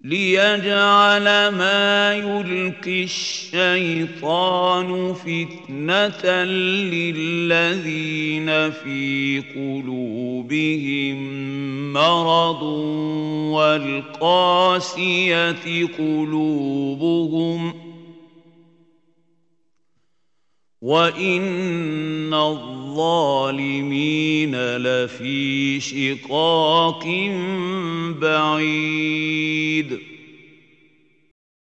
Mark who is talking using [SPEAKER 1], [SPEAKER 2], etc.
[SPEAKER 1] ليجعل ما يلقي الشيطان فتنة للذين في قلوبهم مرض والقاسية قلوبهم وإن الظالمين لفي شقاق بعيد